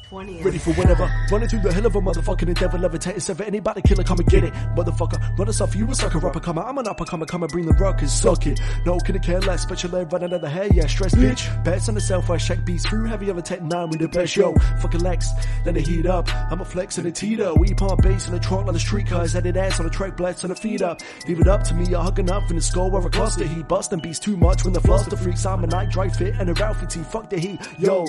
20. Ready for whatever. Running through the hell of a motherfucking endeavor. Levitating sever. Anybody killer, come and get it. Motherfucker, run us off. You a sucker upper comer. I'm an upper comer. Come and bring the rock and suck it. No, can I care less? Special ed running out of the hair. Yeah, stress, bitch. Bets on the self. I check beats through. Heavy over Tech 9 with the best. Yo, fucking Lex. Let it heat up. I'm a flex and a Tito. We pump bass in the trunk like the street cars. Headed ass on the track. Blacks on the feet up. Leave it up to me. I hug enough in the skull where I cluster. He bustin' beats too much when the fluster freaks. I'm a night drive fit and a Ralphie tee. Fuck the heat. Yo,